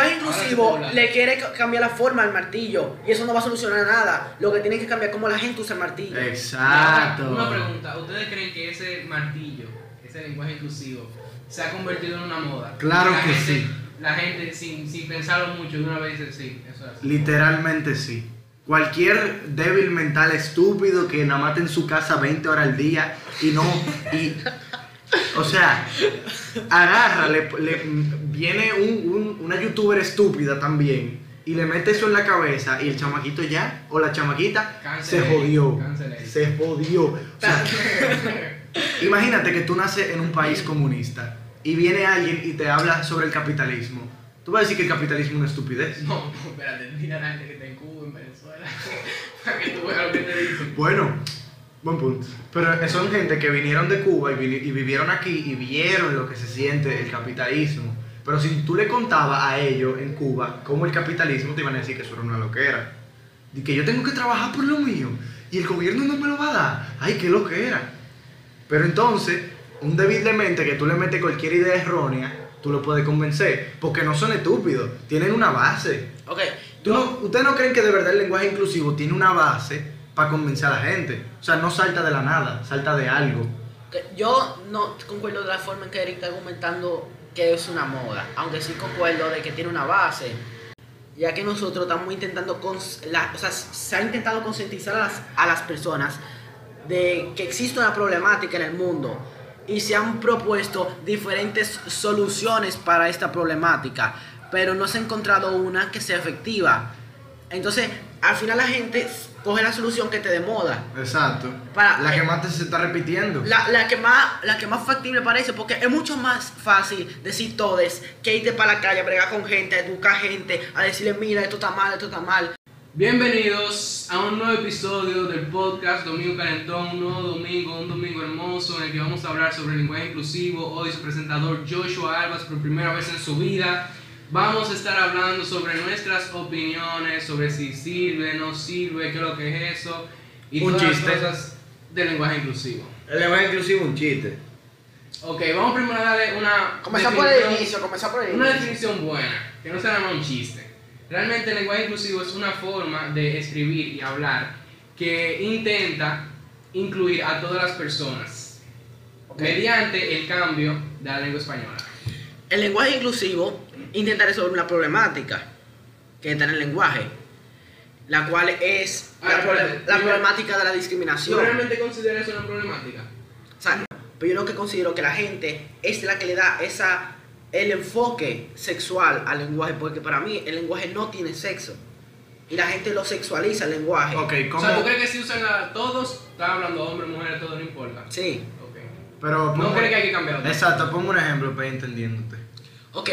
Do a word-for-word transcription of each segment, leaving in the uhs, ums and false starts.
lenguaje inclusivo le quiere cambiar la forma al martillo y eso no va a solucionar nada. Lo que tiene que cambiar es cómo la gente usa el martillo. Exacto. Una pregunta, ¿ustedes creen que ese martillo, ese lenguaje inclusivo, se ha convertido en una moda? Claro la que gente, sí. La gente sin, sin pensarlo mucho de una vez dice sí, eso es así. Literalmente sí. Cualquier débil mental estúpido que nada más esté en su casa veinte horas al día y no... Y, o sea, agarra, le, le- viene un, un- una youtuber estúpida también y le mete eso en la cabeza y el chamaquito ya, o la chamaquita, Cancel se él, jodió. cancel él. Se jodió. O sea, imagínate que tú naces en un país comunista y viene alguien y te habla sobre el capitalismo. Tú vas a decir que el capitalismo es una estupidez. No, no, espérate, mira a la gente que está en Cuba, en Venezuela, para que tú veas lo que te dicen. Bueno, buen punto. Pero son gente que vinieron de Cuba y, vi- y vivieron aquí y vieron lo que se siente el capitalismo. Pero si tú le contabas a ellos en Cuba cómo el capitalismo, te iban a decir que eso era una loquera. Y que yo tengo que trabajar por lo mío y el gobierno no me lo va a dar. Ay, qué loquera. Pero entonces, un débil de mente que tú le metes cualquier idea errónea, tú lo puedes convencer. Porque no son estúpidos, tienen una base. Ok, ¿Tú no- ¿Ustedes no creen que de verdad el lenguaje inclusivo tiene una base para convencer a la gente? O sea, no salta de la nada, salta de algo. que yo no concuerdo de la forma en que Eric está argumentando que es una moda, aunque sí concuerdo de que tiene una base, ya que nosotros estamos intentando, cons- la- o sea, se ha intentado concientizar a las, a las personas de que existe una problemática en el mundo y se han propuesto diferentes soluciones para esta problemática, pero no se ha encontrado una que sea efectiva. Entonces, al final la gente coge la solución que te de moda. Exacto. Para- la que más te se está repitiendo. La, la que más la que más factible parece, porque es mucho más fácil decir todes que irte para la calle a bregar con gente, a educar gente, a decirle mira esto está mal, esto está mal. Bienvenidos a un nuevo episodio del podcast Domingo Calentón, un nuevo domingo, un domingo hermoso en el que vamos a hablar sobre el lenguaje inclusivo. Hoy su presentador Joshua Albas por primera vez en su vida. Vamos a estar hablando sobre nuestras opiniones, sobre si sirve, no sirve, qué es lo que es eso y Un todas chiste. las cosas del lenguaje inclusivo. El lenguaje inclusivo es un chiste. Ok, vamos primero a darle una Comenzar por el definición- inicio, comenzar por el Una inicio. definición buena, que no sea nada más un chiste. Realmente el lenguaje inclusivo es una forma de escribir y hablar que intenta incluir a todas las personas Ok. mediante el cambio de la lengua española. El lenguaje inclusivo intenta resolver una problemática que está en el lenguaje, la cual es la, Ahora, prole- espérate, la dime, problemática de la ¿Tú discriminación. realmente consideras eso una problemática? O sea, pero yo lo que considero que la gente es la que le da esa el enfoque sexual al lenguaje, porque para mí el lenguaje no tiene sexo y la gente lo sexualiza el lenguaje. Ok, O ¿cómo? sea, ¿tú crees que si usan a todos, están hablando hombres, mujeres, todo no importa? Sí. Ok. Pero ¿No pongo- crees que hay que cambiarlo? Exacto, pongo un ejemplo para ir entendiéndote. Ok,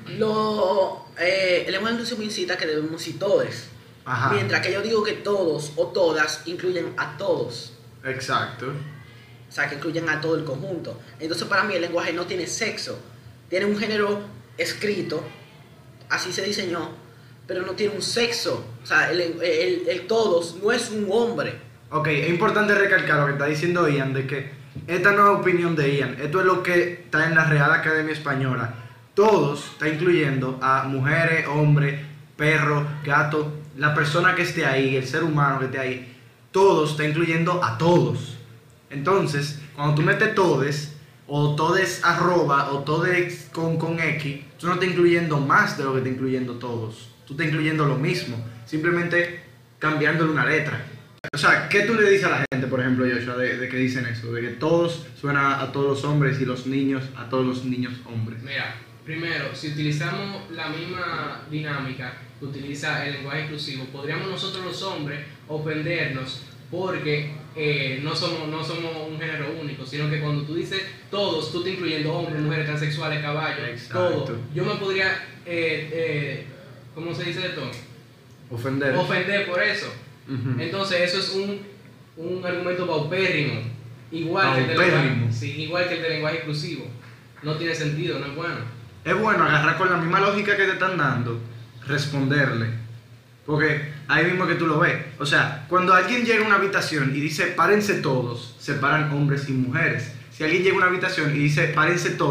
lo, eh, el lenguaje inclusivo incita a que debemos decir todes, Ajá. mientras que yo digo que todos o todas incluyen a todos, Exacto. o sea, que incluyen a todo el conjunto. Entonces para mí el lenguaje no tiene sexo, tiene un género escrito, así se diseñó, pero no tiene un sexo, o sea, el, el- el todos no es un hombre. Ok, es importante recalcar lo que está diciendo Ian, de que esta no es opinión de Ian, esto es lo que está en la Real Academia Española. Todos está incluyendo a mujeres, hombres, perros, gatos, la persona que esté ahí, el ser humano que esté ahí, todos está incluyendo a todos. Entonces, cuando tú metes todes, o todes arroba, o todes con, con X, tú no estás incluyendo más de lo que está incluyendo todos. Tú estás incluyendo lo mismo, simplemente cambiándole una letra. O sea, ¿qué tú le dices a la gente, por ejemplo, Joshua, de, de que dicen eso? De que todos suena a todos los hombres y los niños a todos los niños hombres. Mira, primero, si utilizamos la misma dinámica que utiliza el lenguaje inclusivo, podríamos nosotros los hombres ofendernos porque eh, no, somos, no somos un género único, sino que cuando tú dices todos, tú estás incluyendo hombres, mujeres, transexuales, caballos, Exacto. todo. Yo me podría, eh, eh, ¿cómo se dice de todo? Ofender. Ofender por eso. Ujú. Entonces eso es un, un argumento paupérrimo, igual que, el del Paupérrimo. lenguaje, sí, igual que el del lenguaje inclusivo. No tiene sentido, no es bueno. Es bueno agarrar con la misma lógica que te están dando, responderle. Porque ahí mismo que tú lo ves. O sea, cuando alguien llega a una habitación y dice párense todos, se paran hombres y mujeres. Si alguien llega a una habitación y dice párense todas,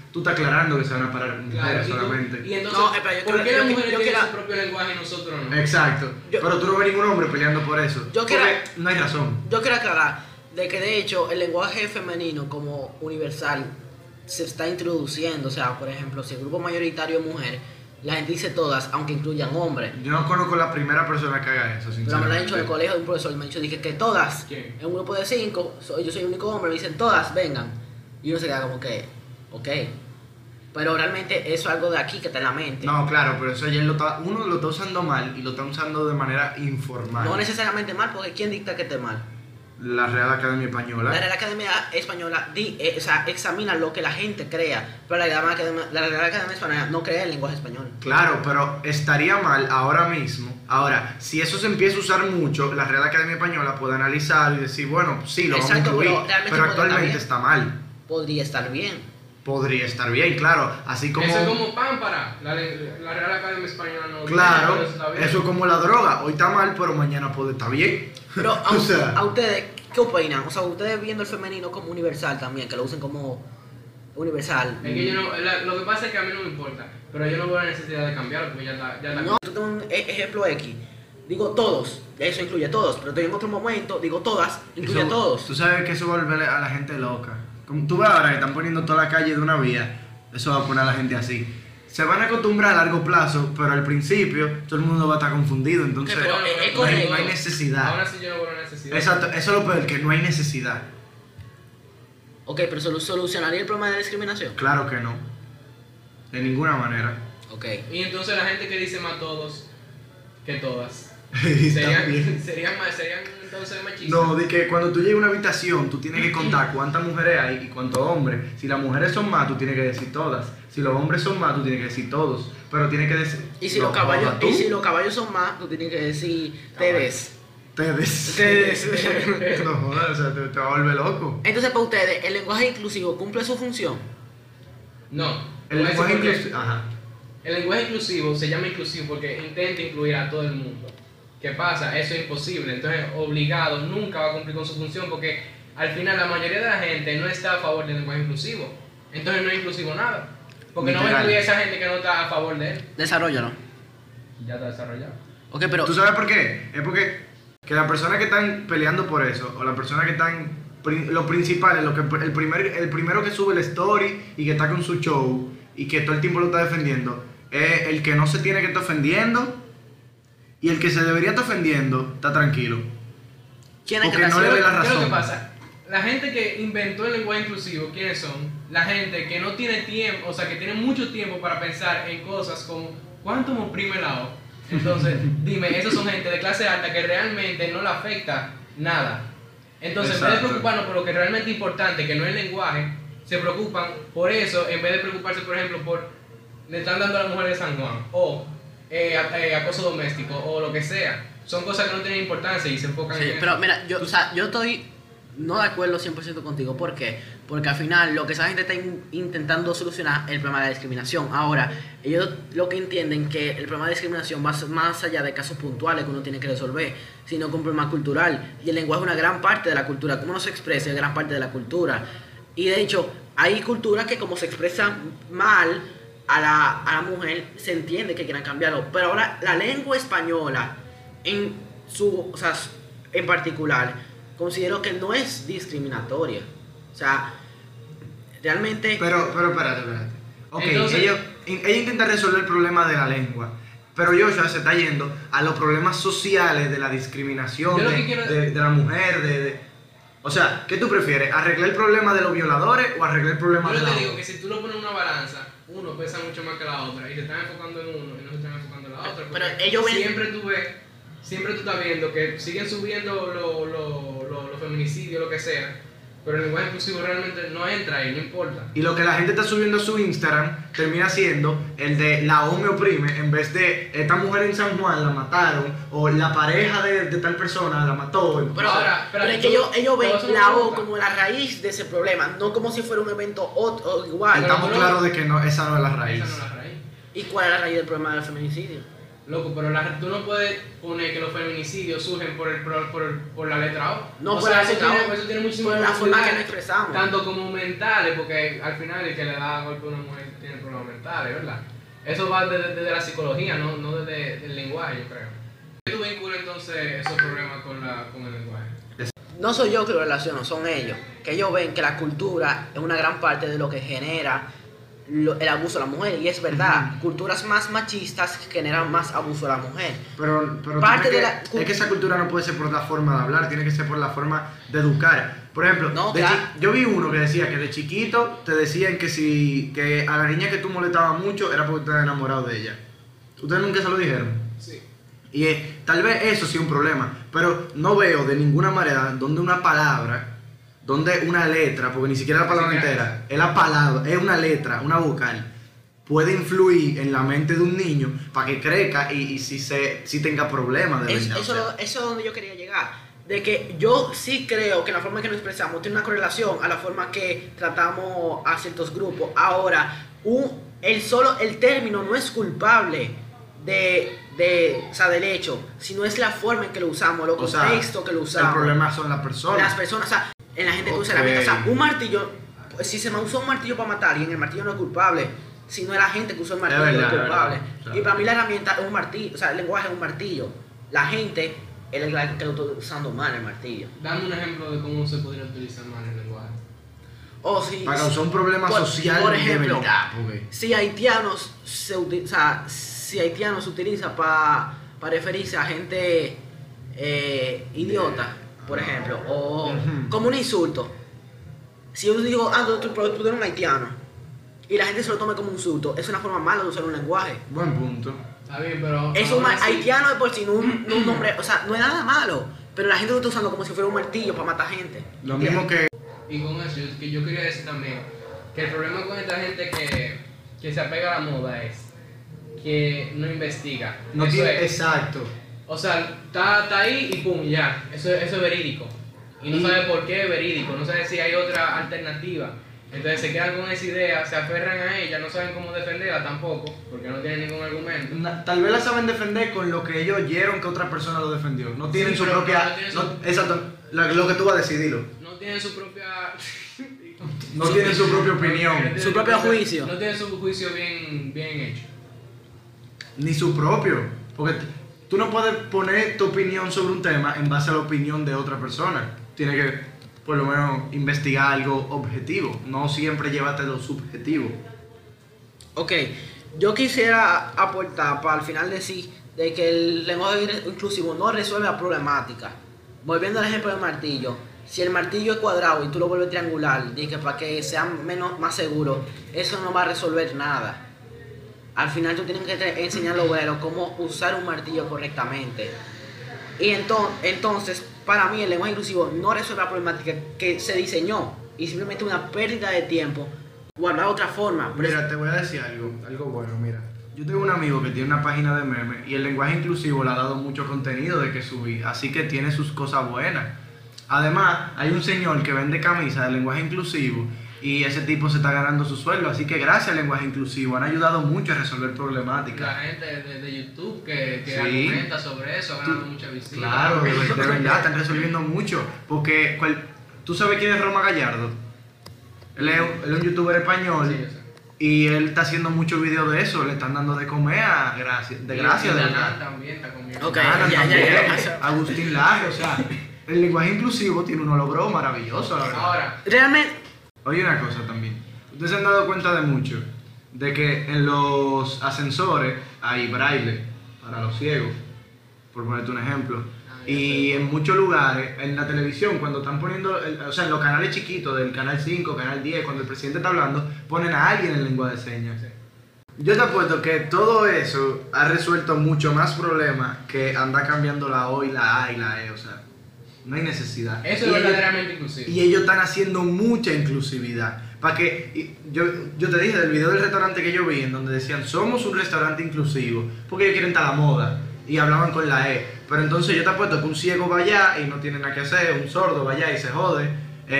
tú estás aclarando que se van a parar Claro, mujeres y, tú- solamente. y entonces, No, espera, yo ¿por quiero- qué yo las quiero- mujeres yo tienen quiero- su propio lenguaje y nosotros no? Exacto. Yo- Pero tú no ves ningún hombre peleando por eso. Yo Porque quiero- no hay razón. Yo quiero aclarar de que de hecho el lenguaje femenino como universal se está introduciendo. O sea, por ejemplo, si el grupo mayoritario es mujer, la gente dice todas, aunque incluyan hombres. Yo no conozco la primera persona que haga eso, Pero me lo sinceramente. han dicho en el colegio de un profesor, me han dicho dije que todas, ¿Quién? en un grupo de cinco, soy- yo soy el único hombre, me dicen todas, vengan. Y uno se queda como que, ok. Pero realmente eso es algo de aquí que está en la mente. No, claro, pero eso ya lo está, uno lo está usando mal y lo está usando de manera informal. No necesariamente mal, porque ¿quién dicta que esté mal? La Real Academia Española. La Real Academia Española di- eh, o sea, examina lo que la gente crea, pero la Real Academia, la Real Academia Española no crea el lenguaje español. Claro, pero estaría mal ahora mismo. Ahora, si eso se empieza a usar mucho, la Real Academia Española puede analizar y decir, bueno, sí, lo Exacto, vamos a incluir, pero realmente pero puede estar actualmente bien. está mal. Podría estar bien. Podría estar bien, claro. Así como... Eso es como pámpara. La, la Real Academia Española no. Claro, pero está bien. eso es como la droga. Hoy está mal, pero mañana puede estar bien. Pero a, O sea- a ustedes, ¿qué opinan? O sea, ustedes viendo el femenino como universal también, que lo usen como universal. Es que yo no, la- lo que pasa es que a mí no me importa, pero yo no veo la necesidad de cambiarlo porque ya está. Ya está No, yo tengo un e- ejemplo X. Digo todos, eso incluye a todos, pero en otro momento digo todas, incluye Eso- a todos. Tú sabes que eso va a volver a la gente loca. Como tú ves ahora que están poniendo toda la calle de una vía, eso va a poner a la gente así. Se van a acostumbrar a largo plazo, pero al principio todo el mundo va a estar confundido, entonces Pero Bueno, es- pero es no, hay, correcto. no hay necesidad. Ahora sí yo no veo la necesidad. Exacto, eso es lo peor, que no hay necesidad. Ok, pero solu- ¿solucionaría el problema de la discriminación? Claro que no. De ninguna manera. Ok. Y entonces la gente que dice más todos que todas. Y Serían, también- serían, más- serían entonces machistas. No, de que cuando tú llegas a una habitación, tú tienes que contar cuántas mujeres hay y cuántos hombres. Si las mujeres son más, tú tienes que decir todas. Si los hombres son más, tú tienes que decir todos. Pero tienes que decir... Y si, no, los caballos, joda, tú. y si los caballos son más, tú tienes que decir tedes. Ustedes. Ustedes. No jodas, o sea, te, te va a volver loco. Entonces, para ustedes, ¿el lenguaje inclusivo cumple su función? No. El Voy a lenguaje decir por qué. inclusivo. Ajá. El lenguaje inclusivo se llama inclusivo porque intenta incluir a todo el mundo. ¿Qué pasa? Eso es imposible. Entonces, obligado, nunca va a cumplir con su función porque al final la mayoría de la gente no está a favor del lenguaje inclusivo. Entonces no es inclusivo nada. Porque no va a Literal. incluir a esa gente que no está a favor de él. Desarrollalo. Ya está desarrollado. Ok, pero... ¿Tú sabes por qué? Es porque que las personas que están peleando por eso, o las personas que están, pri- los principales, lo que, el, primer, el primero que sube el story y que está con su show y que todo el tiempo lo está defendiendo, es el que no se tiene que estar ofendiendo y el que se debería estar ofendiendo está tranquilo. ¿Quién es que porque está no le ve haciendo- la ¿Qué es lo que razón. pasa? La gente que inventó el lenguaje inclusivo, ¿quiénes son? La gente que no tiene tiempo, o sea, que tiene mucho tiempo para pensar en cosas como ¿cuánto me oprime la O? Entonces, dime, esos son gente de clase alta que realmente no le afecta nada. Entonces, en vez de Exacto. preocuparnos por lo que es realmente importante, que no es el lenguaje, se preocupan por eso, en vez de preocuparse, por ejemplo, por le están dando a la mujer de San Juan, o eh, a- eh, acoso doméstico, o lo que sea. Son cosas que no tienen importancia y se enfocan Sí, en eso. pero mira, yo, o sea, yo estoy no de acuerdo cien por ciento contigo. ¿Por qué? Porque al final lo que esa gente está in- intentando solucionar es el problema de la discriminación. Ahora, ellos lo que entienden que el problema de discriminación va más allá de casos puntuales que uno tiene que resolver, sino que un problema cultural. Y el lenguaje es una gran parte de la cultura. Cómo uno se expresa es gran parte de la cultura. Y de hecho, hay culturas que como se expresan mal a la, a la mujer, se entiende que quieran cambiarlo. Pero ahora, la lengua española, en su, o sea, en particular, considero que no es discriminatoria. O sea, realmente... Pero, pero espérate, espérate. Ok, Entonces- ellos, in- ella intenta resolver el problema de la lengua. Pero Joshua se está yendo a los problemas sociales de la discriminación Yo lo de, que quiero- de- de la mujer, de, de- O sea, ¿qué tú prefieres? ¿Arreglar el problema de los violadores o arreglar el problema Yo de te la digo que si tú lo pones en una balanza, uno pesa mucho más que la otra y se están enfocando en uno y no se están enfocando en la otra. Pero porque ellos ven- siempre tú ves, siempre tú estás viendo que siguen subiendo los lo, lo, lo feminicidios, lo que sea, pero el lenguaje inclusivo realmente no entra ahí, no importa. Y lo que la gente está subiendo a su Instagram termina siendo el de la O me oprime, en vez de esta mujer en San Juan la mataron, o la pareja de, de tal persona la mató. Pero, Ahora, pero espérate, es que tú- ellos, ellos te voy a ven hacer una la O pregunta. como la raíz de ese problema, no como si fuera un evento o, o igual. Pero Estamos tú no- claros de que no, esa no es la raíz. Esa no es la raíz. ¿Y cuál es la raíz del problema del feminicidio? Loco, pero la, tú no puedes poner que los feminicidios surgen por, el, por, por, por la letra O. No, o por sea, la eso letra tiene, O, eso tiene muchísimas por la forma que posibilidades, nos expresamos. tanto como mentales, porque al final el que le da golpe a una mujer tiene problemas mentales, ¿verdad? Eso va desde, desde la psicología, no, no desde el lenguaje, yo creo. ¿Qué tú vinculas entonces esos problemas con, la, con el lenguaje? No soy yo que lo relaciono, son ellos. Que ellos ven que la cultura es una gran parte de lo que genera lo, el abuso a la mujer. Y es verdad, uh-huh. culturas más machistas generan más abuso a la mujer. Pero, pero parte de que, la, es que esa cultura no puede ser por la forma de hablar, tiene que ser por la forma de educar. Por ejemplo, no, de claro. chi- yo vi uno que decía que de chiquito te decían que si que a la niña que tú molestabas mucho era porque estabas enamorado de ella. ¿Ustedes nunca se lo dijeron? Sí. Y eh, tal vez eso sí es un problema, pero no veo de ninguna manera donde una palabra, donde una letra, porque ni siquiera la palabra entera, es la palabra, es una letra, una vocal, puede influir en la mente de un niño para que crezca y, y si, se, si tenga problemas de es, verdad. Eso, o sea. eso es donde yo quería llegar. De que yo sí creo que la forma en que nos expresamos tiene una correlación a la forma que tratamos a ciertos grupos. Ahora, un, el solo el término no es culpable de, de, o sea, del hecho, sino es la forma en que lo usamos, los contextos sea, que lo usamos. El problema son las personas. Las personas, o sea, en la gente que usa la mente, o sea, un martillo, pues, si se me usó un martillo para matar a alguien, el martillo no es culpable, sino es la gente que usó el martillo es verdad, es culpable. Es verdad, y para mí la herramienta es un martillo, o sea, el lenguaje es un martillo. La gente es el que lo está usando mal el martillo. Dame un ejemplo de cómo se podría utilizar mal el lenguaje. O si, para causar un problema por, social por ejemplo, de verdad, porque... si haitianos se utiliza, o sea, si haitianos se utiliza para pa referirse a gente eh, idiota, por ejemplo, o uh-huh. como un insulto. Si yo digo, ah, tú, tú, tú eres un haitiano, y la gente se lo tome como un insulto, es una forma mala de usar un lenguaje. Buen punto. Está bien, pero... Es un haitiano de por sí, no un, no un nombre, o sea, no es nada malo, pero la gente lo está usando como si fuera un martillo para matar gente. Lo mismo que... Y con eso, yo, que yo quería decir también, que el problema con esta gente que, que se apega a la moda es que no investiga. No eso tiene, es, exacto. O sea, está, está ahí y pum, ya, eso, eso es verídico. Y no y, sabe por qué es verídico, no sabe si hay otra alternativa. Entonces se quedan con esa idea, se aferran a ella, no saben cómo defenderla tampoco, porque no tienen ningún argumento. Na, tal vez la saben defender con lo que ellos oyeron que otra persona lo defendió. No tienen sí, su propia... No tienen su, no, exacto, lo, lo que tú vas a decidirlo. No tienen su propia... no tienen su propia opinión. No su propio propia, juicio. No tienen su juicio bien, bien hecho. Ni su propio. Porque tú no puedes poner tu opinión sobre un tema en base a la opinión de otra persona. Tienes que... por lo menos investigar algo objetivo, no siempre llévate lo subjetivo. Ok, yo quisiera aportar para al final decir de que el lenguaje inclusivo no resuelve la problemática. Volviendo al ejemplo del martillo, si el martillo es cuadrado y tú lo vuelves triangular, dije, para que sea menos, más seguro, eso no va a resolver nada. Al final tú tienes que enseñar al obrero cómo usar un martillo correctamente. Y entonces, entonces, para mí el lenguaje inclusivo no resuelve la problemática que se diseñó y simplemente una pérdida de tiempo o hablar de otra forma. Mira, te voy a decir algo, algo bueno, mira. Yo tengo un amigo que tiene una página de memes y el lenguaje inclusivo le ha dado mucho contenido de que subir, así que tiene sus cosas buenas. Además, hay un señor que vende camisas de lenguaje inclusivo y ese tipo se está ganando su sueldo, así que gracias al lenguaje inclusivo han ayudado mucho a resolver problemáticas. La gente de, de YouTube que, que sí. argumenta sobre eso ha ganado mucha visitas. Claro, de, de verdad, están resolviendo mucho, porque cual, ¿tú sabes quién es Roma Gallardo? Él es, él es un youtuber español sí, y él está haciendo muchos videos de eso, le están dando de comer a gracia, de gracia. De verdad. También está comiendo. Okay, ya, ya, ya, ya. Agustín Laje, o sea, el lenguaje inclusivo tiene un holograma maravilloso, la verdad. Ahora, realmente... Oye una cosa también, ustedes se han dado cuenta de mucho, de que en los ascensores hay braille para los ciegos, por ponerte un ejemplo, y en muchos lugares, en la televisión, cuando están poniendo, el, o sea, en los canales chiquitos del canal cinco, canal diez, cuando el presidente está hablando, ponen a alguien en lengua de señas. Yo te apuesto que todo eso ha resuelto mucho más problemas que andar cambiando la O y la A y la E, o sea. No hay necesidad. Eso es verdaderamente inclusivo. Y ellos están haciendo mucha inclusividad. Para que, yo, yo te dije del video del restaurante que yo vi, en donde decían, somos un restaurante inclusivo, porque ellos quieren estar a la moda. Y hablaban con la E. Pero entonces yo te apuesto que un ciego va allá y no tiene nada que hacer, un sordo va allá y se jode.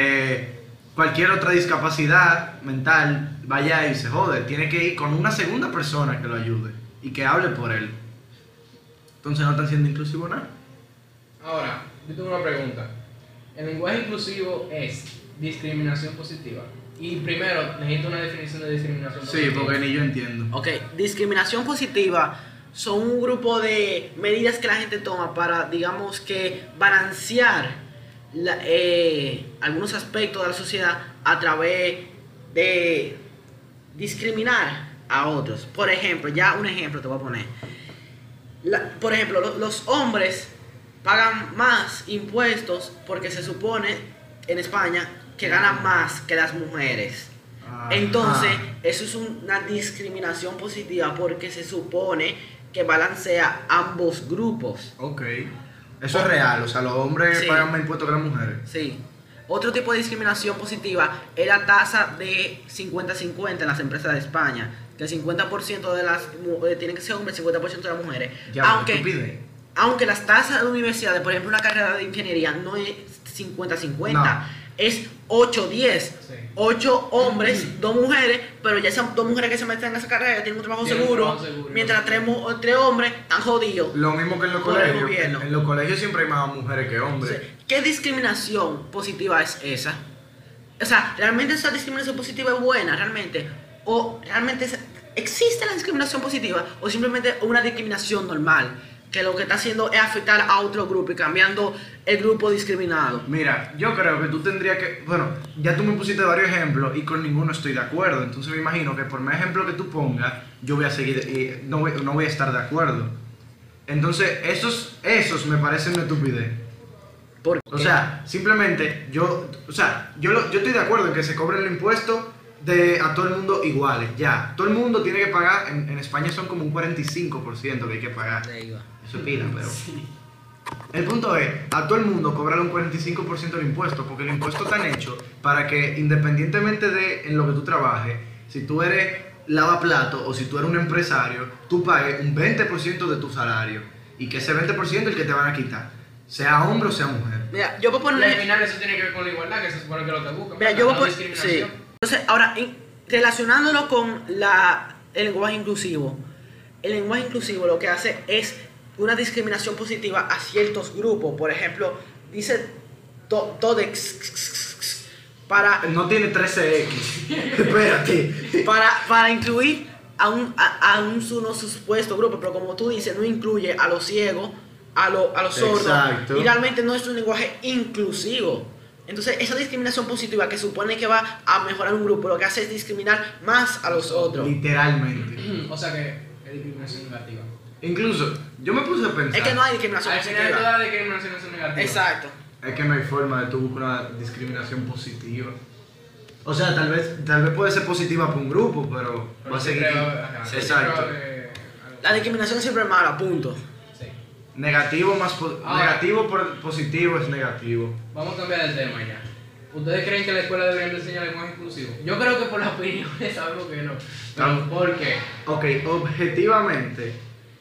Eh, cualquier otra discapacidad mental va allá y se jode. Tiene que ir con una segunda persona que lo ayude y que hable por él. Entonces no están siendo inclusivos nada. Ahora, yo tengo una pregunta. El lenguaje inclusivo es discriminación positiva. Y primero, necesito una definición de discriminación positiva. Sí, porque ni yo entiendo. Ok, discriminación positiva son un grupo de medidas que la gente toma para, digamos que, balancear la- eh, algunos aspectos de la sociedad a través de discriminar a otros. Por ejemplo, ya un ejemplo te voy a poner. La- por ejemplo, lo- los hombres pagan más impuestos porque se supone en España que ganan más que las mujeres. Ah, Entonces, ah. eso es una discriminación positiva porque se supone que balancea ambos grupos. Ok. Eso es real, o sea, los hombres Sí. pagan más impuestos que las mujeres. Sí. Otro tipo de discriminación positiva es la tasa de cincuenta cincuenta en las empresas de España, que el cincuenta por ciento de las mu- eh, tienen que ser hombres, el cincuenta por ciento de las mujeres. Ya, aunque, estupidez. aunque las tasas de universidades, por ejemplo, una carrera de ingeniería no es cincuenta cincuenta, es ocho diez. Sí. ocho hombres, dos mujeres, pero ya esas dos mujeres que se meten en esa carrera ya tienen un trabajo Tienen un seguro, trabajo seguro. mientras tres, mu- tres hombres están jodidos. Lo mismo que en los Por el colegios. gobierno. En, en los colegios siempre hay más mujeres que hombres. Entonces, ¿qué discriminación positiva es esa? O sea, ¿realmente esa discriminación positiva es buena, realmente? ¿O realmente es- existe la discriminación positiva? ¿O simplemente una discriminación normal? Que lo que está haciendo es afectar a otro grupo y cambiando el grupo discriminado. Mira, yo creo que tú tendrías que... Bueno, ya tú me pusiste varios ejemplos y con ninguno estoy de acuerdo. Entonces me imagino que por más ejemplo que tú pongas, yo voy a seguir... y no, voy, no voy a estar de acuerdo. Entonces, esos, esos me parecen una estupidez. ¿Por O qué? sea, simplemente yo... O sea, yo, lo- yo estoy de acuerdo en que se cobren los impuestos de a todo el mundo iguales. Ya, todo el mundo tiene que pagar... En, en España son como un cuarenta y cinco por ciento que hay que pagar. Ahí va. Eso es pila, pero... El punto es, a todo el mundo cobrarle un cuarenta y cinco por ciento del impuesto, porque los impuestos están hechos para que independientemente de en lo que tú trabajes, si tú eres lavaplato o si tú eres un empresario, tú pagues un veinte por ciento de tu salario y que ese veinte por ciento es el que te van a quitar, sea hombre o sea mujer. Mira, yo voy a Y al poner... final eso tiene que ver con la igualdad, que se supone que es lo que buscan. Mira, ¿verdad? yo voy a No poner... Sí. discriminación. Entonces, ahora, en- relacionándolo con la, el lenguaje inclusivo, el lenguaje inclusivo lo que hace es una discriminación positiva a ciertos grupos. Por ejemplo, dice to- Todex para, No tiene trece equis, espérate. para, para incluir a un, a, a un su- no supuesto grupo, pero como tú dices, no incluye a los ciegos, a, lo- a los sordos, Exacto. y realmente no es un lenguaje inclusivo. Entonces, esa discriminación positiva que supone que va a mejorar un grupo, lo que hace es discriminar más a los otros. Literalmente. O sea que es discriminación negativa. Incluso, yo me puse a pensar... Es que no hay discriminación Al final positiva. todas las discriminaciones son negativas. Exacto. Es que no hay forma de tú buscar una discriminación positiva. O sea, tal vez, tal vez puede ser positiva para un grupo, pero Pero va a seguir... siempre va a haber- ajá, siempre Exacto. va a haber algo. La discriminación siempre es mala, punto. Sí. Negativo más po- Ahora. negativo por positivo es negativo. Vamos a cambiar de tema ya. ¿Ustedes creen que la escuela debería de enseñar lenguaje inclusivo? Yo creo que por las opiniones sabemos que no. Ah. Pero ¿por qué? Ok, objetivamente,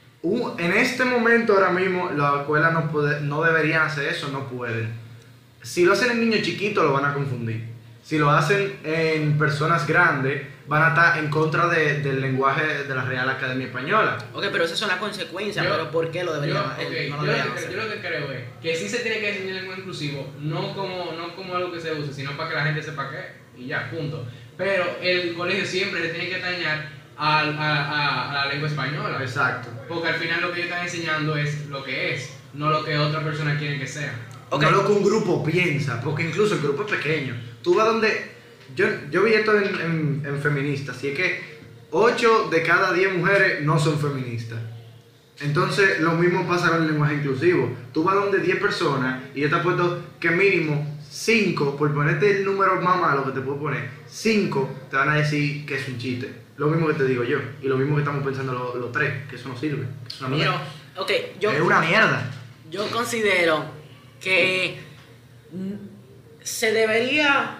u- en este momento ahora mismo la escuela no, puede, no deberían hacer eso, no pueden. Si lo hacen en niños chiquitos lo van a confundir. Si lo hacen en personas grandes van a estar en contra de- del lenguaje de la Real Academia Española. Ok, pero esas son las consecuencias, Yo- pero ¿por qué lo Yo, deberían ok, eh, no lo yo, lo deberían que, hacer? yo lo que creo es que sí se tiene que enseñar el lenguaje inclusivo, no como, no como algo que se use, sino para que la gente sepa qué, y ya, punto. Pero el colegio siempre le tiene que atañar a, a, a- a la lengua española. Exacto. Porque al final lo que ellos están enseñando es lo que es, no lo que otra persona quiere que sea. Ok. No lo que un grupo piensa, porque incluso el grupo es pequeño. Tú vas donde... Yo, yo vi esto en, en, en feministas, y es que ocho de cada diez mujeres no son feministas. Entonces, lo mismo pasa con el lenguaje inclusivo. Tú vas donde diez personas y yo te apuesto que mínimo cinco, por ponerte el número más malo que te puedo poner, cinco te van a decir que es un chiste. Lo mismo que te digo yo, y lo mismo que estamos pensando los, los tres, que eso no sirve. Que es una Pero, mierda. ok, yo, Es una mierda. yo considero que mm, se debería,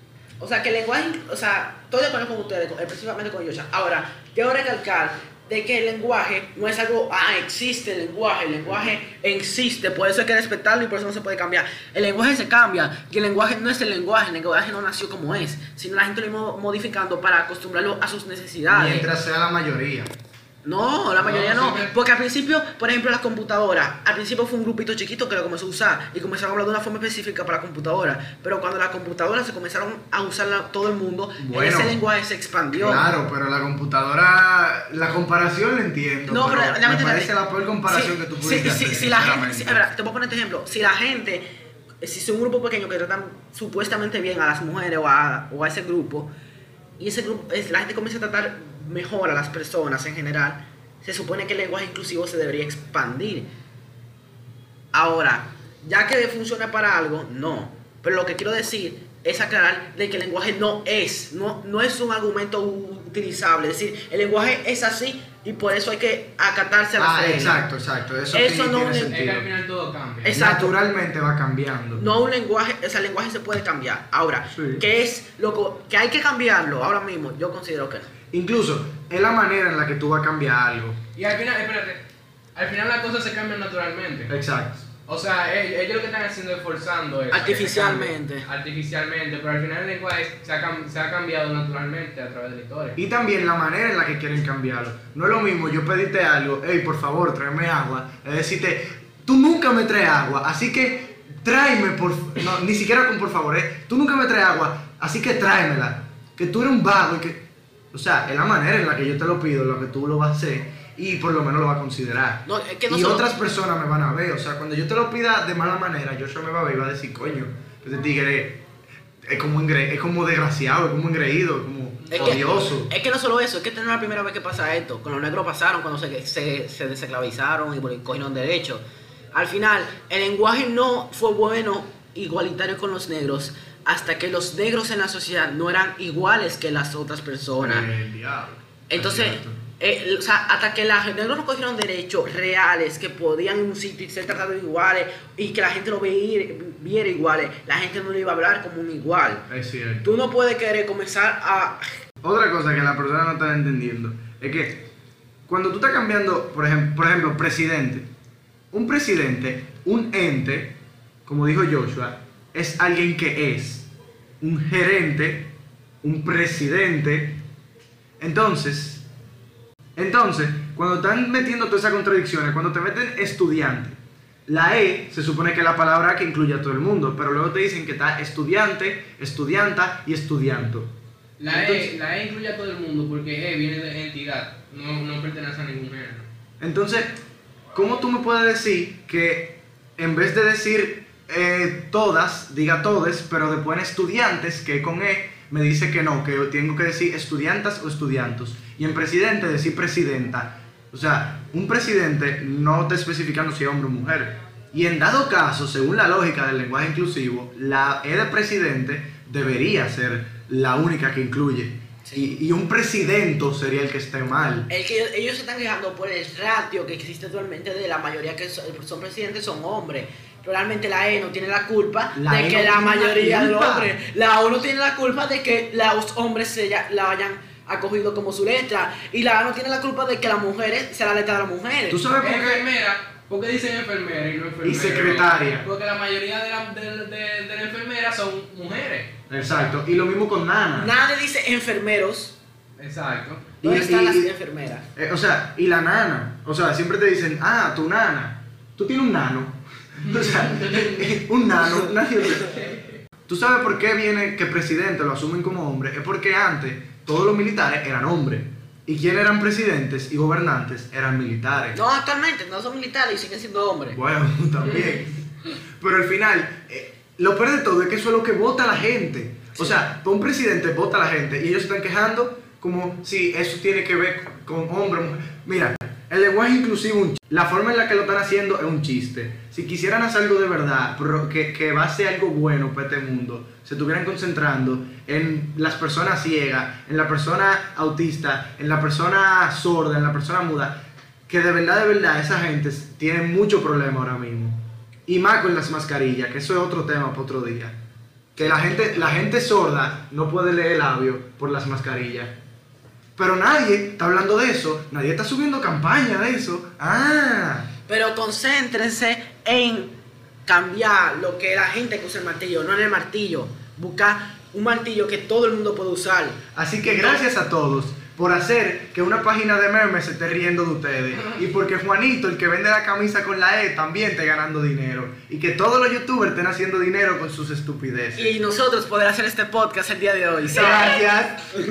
o sea, que el lenguaje, o sea, estoy de acuerdo con ustedes, con- específicamente con Yosha. Ahora, quiero recalcar de que el lenguaje no es algo, ah, existe el lenguaje, el lenguaje existe, por eso hay que respetarlo y por eso no se puede cambiar. El lenguaje se cambia, y el lenguaje no es el lenguaje, el lenguaje no nació como es, sino la gente lo iba modificando para acostumbrarlo a sus necesidades. Mientras sea la mayoría. No, la mayoría No, no, siempre- porque al principio, por ejemplo, las computadoras, al principio fue un grupito chiquito que lo comenzó a usar y comenzaron a hablar de una forma específica para la computadora, pero cuando las computadoras se comenzaron a usar todo el mundo, Bueno, ese lenguaje se expandió. Claro, pero la computadora, la comparación la entiendo. No, pero, pero realmente me parece la- la peor comparación Sí, que tú sí, pudiste sí, hacer. si la gente, sinceramente. si- a ver, te voy a poner este ejemplo, si la gente, si es un grupo pequeño que tratan supuestamente bien a las mujeres o a, o a ese grupo, y ese grupo, es- la gente comienza a tratar mejor a las personas en general, se supone que el lenguaje inclusivo se debería expandir. Ahora, ya que funciona para algo, no. Pero lo que quiero decir es aclarar de que el lenguaje no es, no, no es un argumento utilizable. Es decir, el lenguaje es así y por eso hay que acatarse a las Ah, reglas. exacto, exacto. Eso, Eso sí no tiene es- Es que sentido. al final todo cambia. Exacto. Naturalmente va cambiando. No un lenguaje, o sea, el lenguaje se puede cambiar. Ahora, Sí. ¿qué es lo co- que hay que cambiarlo ahora mismo? Yo considero que no. Incluso es la manera en la que tú vas a cambiar algo. Y al final, espérate, al final las cosas se cambian naturalmente. Exacto. O sea, ellos, ellos lo que están haciendo es forzando eso. Artificialmente. que se cambie. Artificialmente, pero al final el lenguaje se ha, cam- se ha cambiado naturalmente a través de la historia. Y también la manera en la que quieren cambiarlo. No es lo mismo yo pedirte algo, hey, por favor, tráeme agua. Es decirte, tú nunca me traes agua, así que tráeme, por no, ni siquiera con por favor, ¿eh? Tú nunca me traes agua, así que tráemela. Que tú eres un vago y que... O sea, es la manera en la que yo te lo pido, lo que tú lo vas a hacer y por lo menos lo vas a considerar. No, es que no y solo- otras personas me van a ver, o sea, cuando yo te lo pida de mala manera, yo me va a ver y va a decir, coño, este tigre es como, engre- es como desgraciado, es como engreído, es como Es que, odioso. es que no solo eso, es que esta no es la primera vez que pasa esto. Con los negros pasaron cuando se, se, se desesclavizaron y bueno, y cogieron derechos. Al final, el lenguaje no fue bueno, igualitario con los negros, hasta que los negros en la sociedad no eran iguales que las otras personas. El diablo. Entonces, Es cierto. eh, o sea, hasta que los negros no cogieron derechos reales, que podían en un sitio y ser tratados iguales y que la gente lo veía, viera iguales, la gente no le iba a hablar como un igual. Es cierto. Tú no puedes querer comenzar a... Otra cosa que la persona no está entendiendo es que cuando tú estás cambiando, por ejemplo, por ejemplo, presidente, un presidente, un ente, como dijo Joshua, es alguien que es un gerente, un presidente. Entonces, entonces, cuando están metiendo todas esas contradicciones, cuando te meten estudiante, la E se supone que es la palabra que incluye a todo el mundo, pero luego te dicen que está estudiante, estudianta y estudianto. La, Entonces- e, la E incluye a todo el mundo porque E viene de entidad, no, no pertenece a ningún género. Entonces, ¿cómo tú me puedes decir que en vez de decir eh, todas, diga todes, pero después en estudiantes, que con E, me dice que no, que tengo que decir estudiantas o estudiantos? Y en presidente decir presidenta. O sea, un presidente no está especificando si es hombre o mujer. Y en dado caso, según la lógica del lenguaje inclusivo, la E de presidente debería ser la única que incluye. Sí. Y, y un presidente sería el que esté mal. El que ellos, ellos se están quejando por el ratio que existe actualmente de la mayoría que son, son presidentes son hombres. Pero realmente la E no tiene la culpa La de E que no la tiene la mayoría de los culpa. hombres. La O no tiene la culpa de que los hombres se ya- la hayan acogido como su letra. Y la A no tiene la culpa de que las mujeres sea la letra de las mujeres. ¿Tú sabes por qué? Enfermera, ¿por qué dicen enfermera y no enfermera? Y secretaria. Porque la mayoría de las de, de, de las enfermeras son mujeres. Exacto. Y lo mismo con nana. Nadie dice enfermeros. Exacto. ¿Dónde Y- están y- las y- enfermeras? Eh, o sea, y la nana. O sea, siempre te dicen, ah, tu nana. Tú tienes un nano. O sea, un nano. Nadie... ¿Tú sabes por qué viene que presidente lo asumen como hombre? Es porque antes todos los militares eran hombres. ¿Y quiénes eran presidentes y gobernantes? Eran militares. No, actualmente no son militares y siguen siendo hombres. Bueno, también. Pero al final, eh, lo peor de todo es que eso es lo que vota la gente. O sea, para un presidente vota la gente y ellos se están quejando como si eso tiene que ver con hombre o mujer. Mira, el lenguaje inclusivo, un ch- la forma en la que lo están haciendo es un chiste. Si quisieran hacer algo de verdad, pero que, que va a ser algo bueno para este mundo, se estuvieran concentrando en las personas ciegas, en la persona autista, en la persona sorda, en la persona muda, que de verdad, de verdad, esa gente tiene mucho problema ahora mismo. Y más con las mascarillas, que eso es otro tema para otro día. Que la gente, la gente sorda no puede leer labio por las mascarillas. Pero nadie está hablando de eso, nadie está subiendo campaña de eso. Ah, Pero concéntrense en cambiar lo que la gente que usa el martillo, no en el martillo. Buscar un martillo que todo el mundo puede usar. así que gracias a todos por hacer que una página de memes se esté riendo de ustedes. Y porque Juanito, el que vende la camisa con la E, también esté ganando dinero. Y que todos los youtubers estén haciendo dinero con sus estupideces. Y nosotros poder hacer este podcast el día de hoy. ¿sí? Gracias.